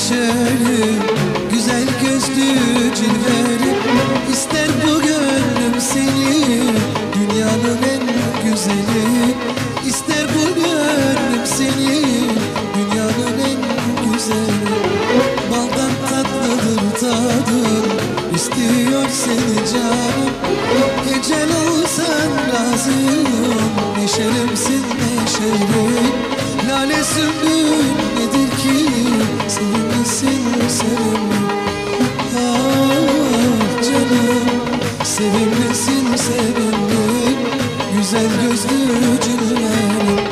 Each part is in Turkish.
neşeli, güzel gözlü cilveli. İster bu gönlüm seni, dünyanın en güzeli. İster bu gönlüm seni, dünyanın en güzeli. Baldan tatlıdır tadın, istiyor seni canım. Ecel olsan razıyım, neşelimsin neşeli. Lale sümbül nedir ki, sevimlisin sevimli. Ah canım, sevimlisin sevimli, güzel gözlü cilveli.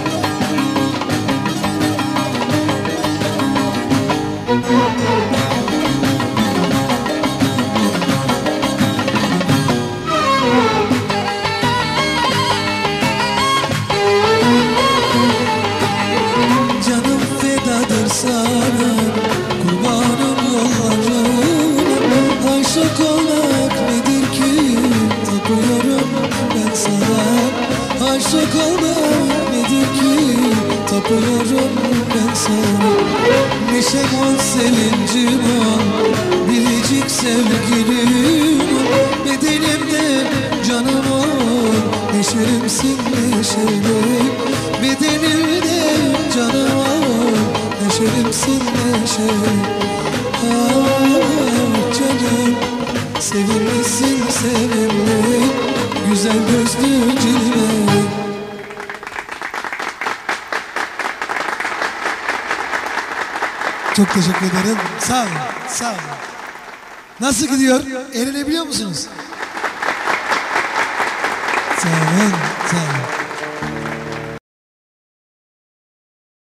Canım fedadır sana, kurbanım yollarına. Aşık olmak nedir ki, tapıyorum ben sana. Aşık olmak nedir ki, tapıyorum ben sana. Neşem ol, sevincim ol, biricik sevgilim ol. Bedenimde canım ol, neşelimsin neşeli. Bedenimde canım ol, neşelimsin neşeli. Ah canım, sevimlisin sevimli, güzel gözlü cilveli. Çok teşekkür ederim. Sağ olun, sağ olun. Nasıl gidiyor? Eğlenebiliyor musunuz? Sağ olun, sağ olun.